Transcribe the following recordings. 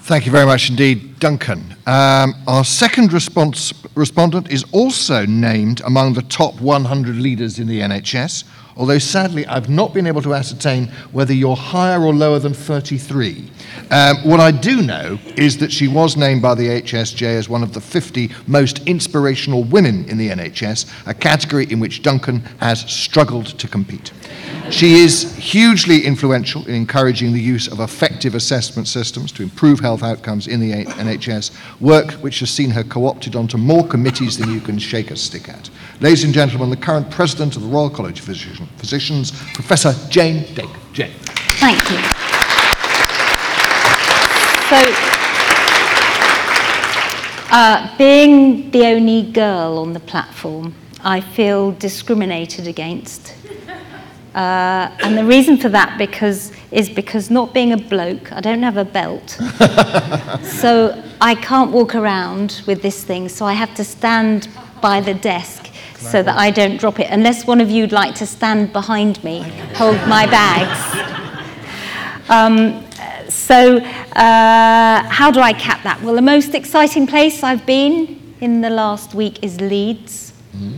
Thank you very much indeed, Duncan. Our second respondent is also named among the top 100 leaders in the NHS, although sadly I've not been able to ascertain whether you're higher or lower than 33. What I do know is that she was named by the HSJ as one of the 50 most inspirational women in the NHS, a category in which Duncan has struggled to compete. She is hugely influential in encouraging the use of effective assessment systems to improve health outcomes in the NHS, work which has seen her co-opted onto more committees than you can shake a stick at. Ladies and gentlemen, the current President of the Royal College of Physicians, Professor Jane Dake. Jane. Thank you. So, being the only girl on the platform, I feel discriminated against. And the reason for that is because not being a bloke, I don't have a belt. So I can't walk around with this thing, so I have to stand by the desk so that I don't drop it, unless one of you'd like to stand behind me, hold my bags. How do I cap that? Well, the most exciting place I've been in the last week is Leeds.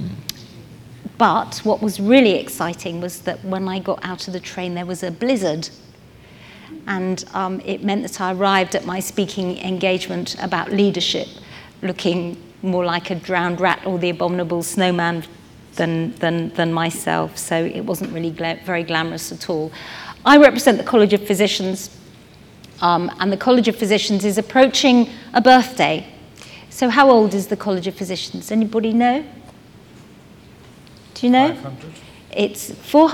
But what was really exciting was that when I got out of the train, there was a blizzard. And it meant that I arrived at my speaking engagement about leadership looking more like a drowned rat or the abominable snowman than myself. So it wasn't really very glamorous at all. I represent the College of Physicians, and the College of Physicians is approaching a birthday. So how old is the College of Physicians? Anybody know? Do you know? 500. It's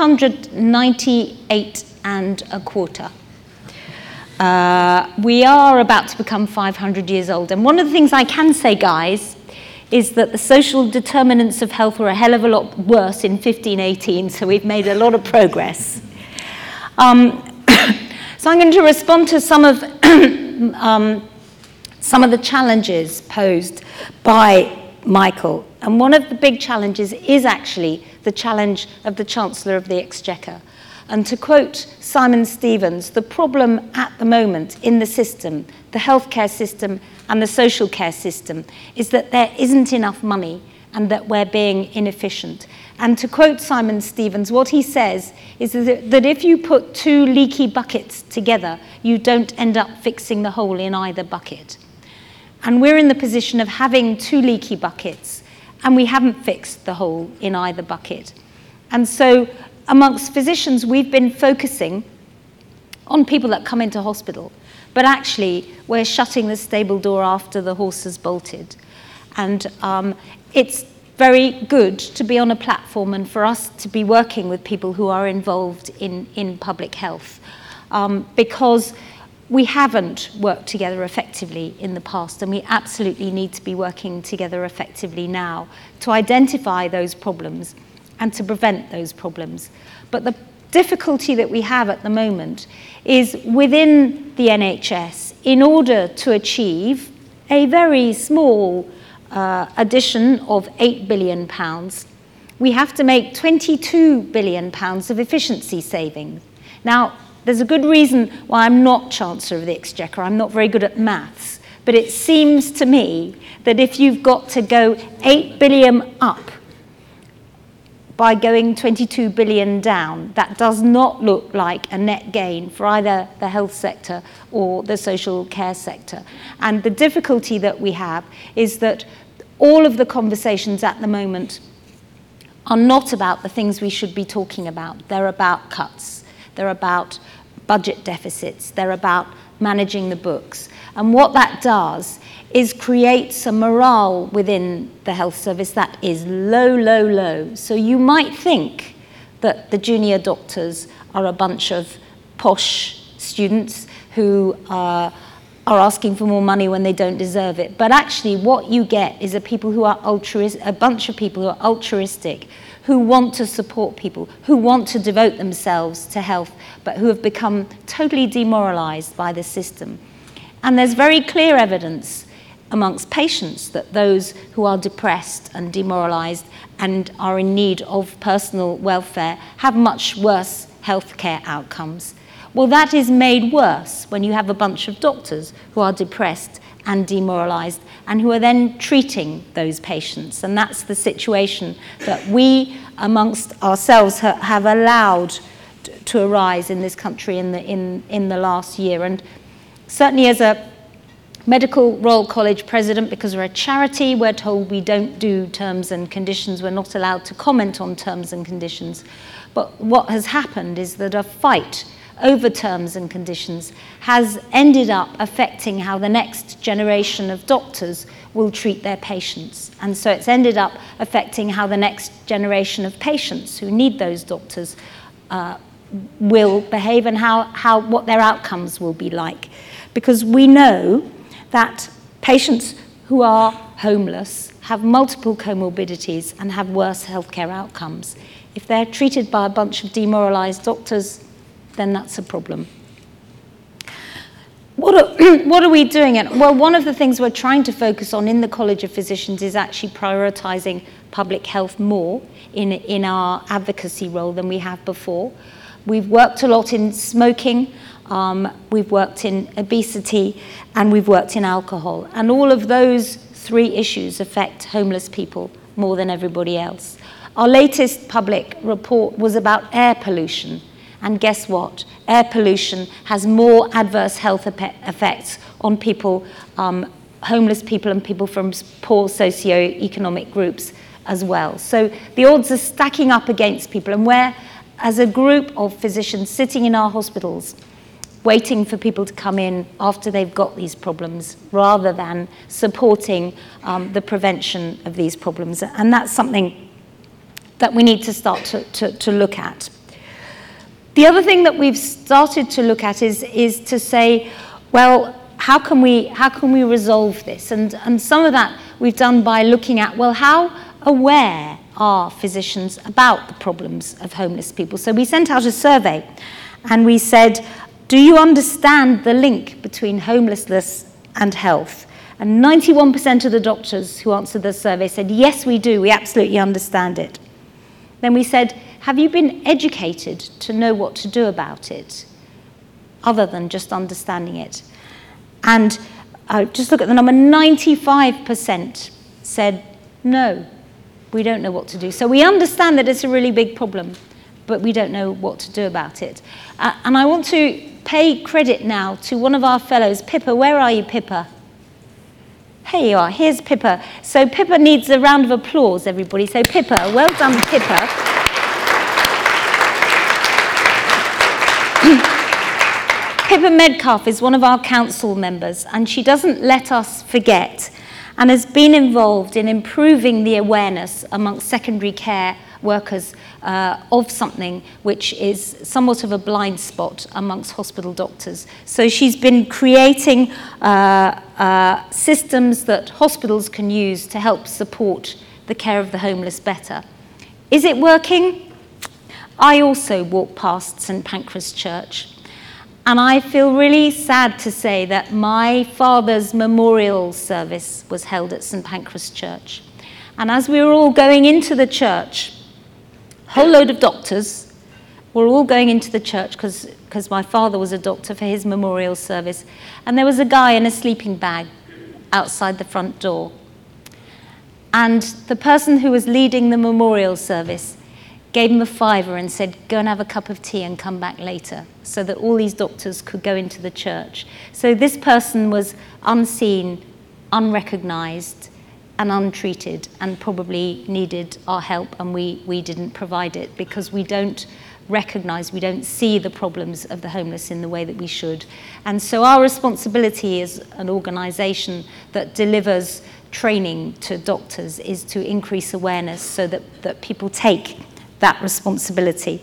498 and a quarter. We are about to become 500 years old. And one of the things I can say, guys, is that the social determinants of health were a hell of a lot worse in 1518, so we've made a lot of progress. So I'm going to respond to some of the challenges posed by Michael. And one of the big challenges is actually the challenge of the Chancellor of the Exchequer. And to quote Simon Stevens, the problem at the moment in the system, the healthcare system and the social care system, is that there isn't enough money and that we're being inefficient. And to quote Simon Stevens, what he says is that if you put two leaky buckets together, you don't end up fixing the hole in either bucket. And we're in the position of having two leaky buckets, and we haven't fixed the hole in either bucket. And so amongst physicians, we've been focusing on people that come into hospital, but actually we're shutting the stable door after the horse has bolted. And it's very good to be on a platform and for us to be working with people who are involved in public health, because we haven't worked together effectively in the past, and we absolutely need to be working together effectively now to identify those problems and to prevent those problems. But the difficulty that we have at the moment is within the NHS, in order to achieve a very small addition of £8 billion, we have to make £22 billion of efficiency savings. Now, there's a good reason why I'm not Chancellor of the Exchequer. I'm not very good at maths. But it seems to me that if you've got to go 8 billion up by going 22 billion down, that does not look like a net gain for either the health sector or the social care sector. And the difficulty that we have is that all of the conversations at the moment are not about the things we should be talking about. They're about cuts. They're about budget deficits. They're about managing the books. And what that does is create some morale within the health service that is low, low, low. So you might think that the junior doctors are a bunch of posh students who are asking for more money when they don't deserve it. But actually what you get is a bunch of people who are altruistic, who want to support people, who want to devote themselves to health, but who have become totally demoralized by the system. And there's very clear evidence amongst patients that those who are depressed and demoralized and are in need of personal welfare have much worse healthcare outcomes. Well, that is made worse when you have a bunch of doctors who are depressed and demoralized and who are then treating those patients. And that's the situation that we, amongst ourselves, have allowed to arise in this country in the last year. And certainly as a Medical Royal College president, because we're a charity, we're told we don't do terms and conditions, we're not allowed to comment on terms and conditions. But what has happened is that a fight over terms and conditions has ended up affecting how the next generation of doctors will treat their patients. And so it's ended up affecting how the next generation of patients who need those doctors will behave and what their outcomes will be like. Because we know that patients who are homeless have multiple comorbidities and have worse healthcare outcomes. If they're treated by a bunch of demoralized doctors, then that's a problem. What are we doing? Well, one of the things we're trying to focus on in the College of Physicians is actually prioritizing public health more in our advocacy role than we have before. We've worked a lot in smoking, we've worked in obesity, and we've worked in alcohol. And all of those three issues affect homeless people more than everybody else. Our latest public report was about air pollution. And guess what? Air pollution has more adverse health effects on people, homeless people and people from poor socioeconomic groups as well. So the odds are stacking up against people. And we're, as a group of physicians sitting in our hospitals, waiting for people to come in after they've got these problems, rather than supporting the prevention of these problems. And that's something that we need to start to look at. The other thing that we've started to look at is to say, well, how can we resolve this? And some of that we've done by looking at, well, how aware are physicians about the problems of homeless people? So we sent out a survey and we said, do you understand the link between homelessness and health? And 91% of the doctors who answered the survey said, yes, we do, we absolutely understand it. Then we said, have you been educated to know what to do about it, other than just understanding it? And just look at the number, 95% said, no, we don't know what to do. So we understand that it's a really big problem, but we don't know what to do about it. And I want to pay credit now to one of our fellows. Pippa, where are you, Pippa? Here you are, here's Pippa. So Pippa needs a round of applause, everybody. So Pippa, well done, Pippa. Pippa Medcalf is one of our council members, and she doesn't let us forget and has been involved in improving the awareness amongst secondary care workers of something which is somewhat of a blind spot amongst hospital doctors. So she's been creating systems that hospitals can use to help support the care of the homeless better. Is it working? I also walk past St Pancras Church, and I feel really sad to say that my father's memorial service was held at St Pancras Church. And as we were all going into the church, a whole load of doctors were all going into the church because my father was a doctor for his memorial service. And there was a guy in a sleeping bag outside the front door. And the person who was leading the memorial service gave him a £5 and said, go and have a cup of tea and come back later, so that all these doctors could go into the church. So this person was unseen, unrecognised, and untreated, and probably needed our help, and we didn't provide it because we don't recognise, we don't see the problems of the homeless in the way that we should. And so our responsibility as an organisation that delivers training to doctors is to increase awareness so that people take that responsibility.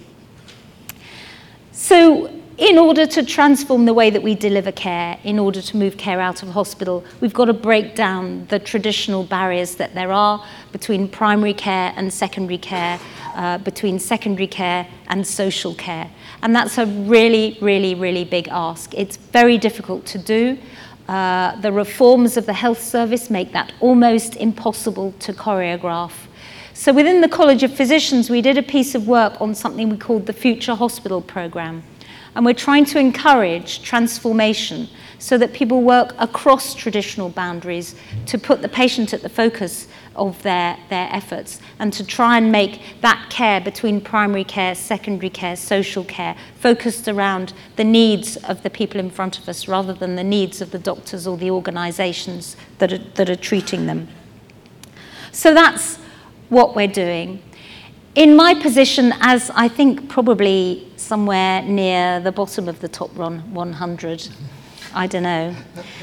So in order to transform the way that we deliver care, in order to move care out of hospital, we've got to break down the traditional barriers that there are between primary care and secondary care, between secondary care and social care. And that's a really, really, really big ask. It's very difficult to do. The reforms of the health service make that almost impossible to choreograph. So within the College of Physicians, we did a piece of work on something we called the Future Hospital Programme. And we're trying to encourage transformation so that people work across traditional boundaries to put the patient at the focus of their efforts, and to try and make that care between primary care, secondary care, social care, focused around the needs of the people in front of us rather than the needs of the doctors or the organisations that are treating them. So that's what we're doing. In my position, as I think probably somewhere near the bottom of the top 100, I don't know,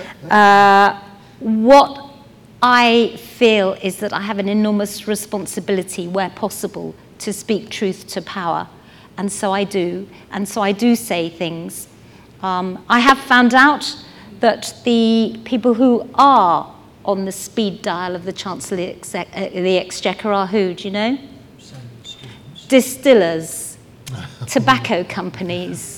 what I feel is that I have an enormous responsibility, where possible, to speak truth to power. And so I do. And so I do say things. I have found out that the people who are on the speed dial of the Chancellor of the Exchequer are who, do you know? Distillers, tobacco companies,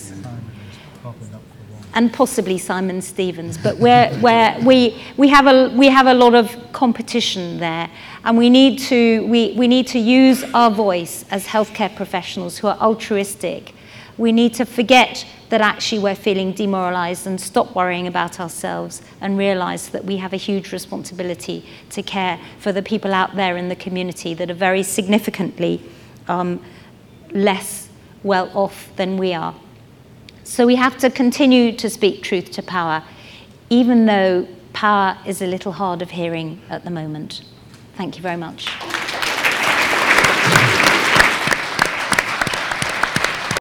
and possibly Simon Stevens, but we have a lot of competition there, and we need to use our voice as healthcare professionals who are altruistic. We need to forget that actually we're feeling demoralised and stop worrying about ourselves and realise that we have a huge responsibility to care for the people out there in the community that are very significantly less well off than we are. So we have to continue to speak truth to power, even though power is a little hard of hearing at the moment. Thank you very much.